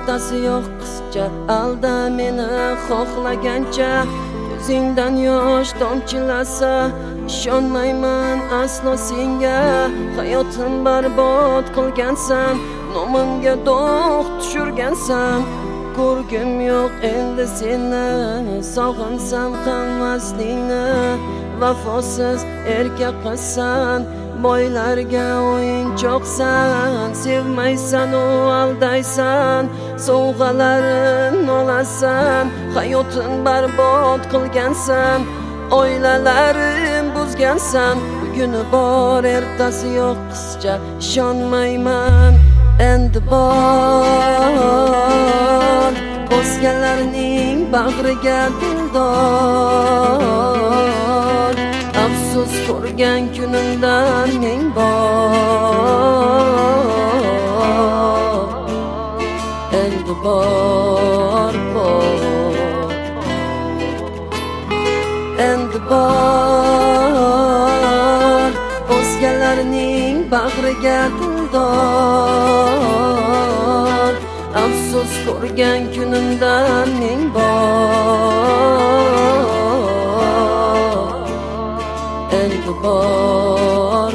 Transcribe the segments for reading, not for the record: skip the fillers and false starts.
ertasi yo'q qizcha, alda meni xohlagancha. Ko'zingdan yosh tomchilasa, ishonmayman aslo senga. Hayotim barbod qilgansan, nomimga dog' tushirgansan. Ko'rgim yo'q endi seni, sog'insam qilmaslingni. Vafosiz erkak qilsan, boylarga o'yinchoqsan. Sevmaysan u aldaysan, sovg'alarin olasan. Hayotin barbod qilgansan, oilalarim buzgansan. Buguni bor ertasi yo'q qizcha, ishonmayman endi bor o'zgalarning bag'riga dildor. Afsus ko'rgan kunimdan ming bor endi bor endi bor o'zgalarning bag'riga dildor. Afsus ko'rgan kunimdan ming bor endi bor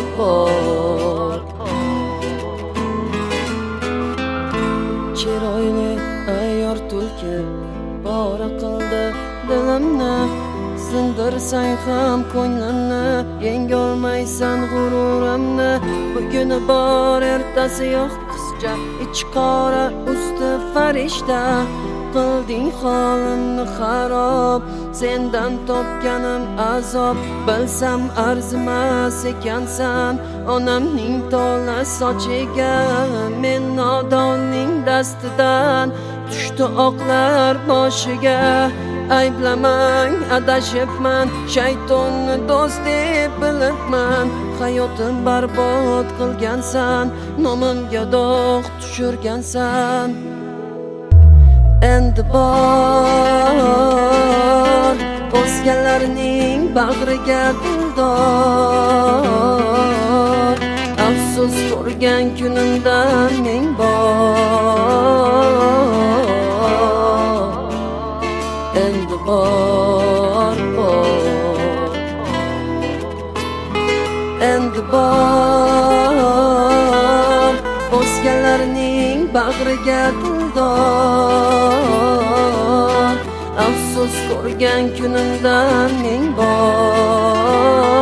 chiroyli ayyor tulki bora qildi dilimni. Sindirsang ham ko'nglimni, yengolmaysan g'ururimni. Buguni bor ertasi yo'q qizcha, ichi qora usti farishta. Qilding holimni xarob, sendan topganim azob. Bilsam arzimas ekansan onamning tola sochiga. Men nodonning dastidan tushdi oqlar boshiga. Ayblamang, adashibman, shaytonni do'st deb bilibman. Hayotim barbod qilgansan, nomimga dog' tushirgansan. Endi bor o'zgalarning bag'riga dildor. Afsus ko'rgan kunimdan ming bor endi bor endi bor o'zgalarning bag'riga dildor. Afsus ko'rgan kunimdan ming bor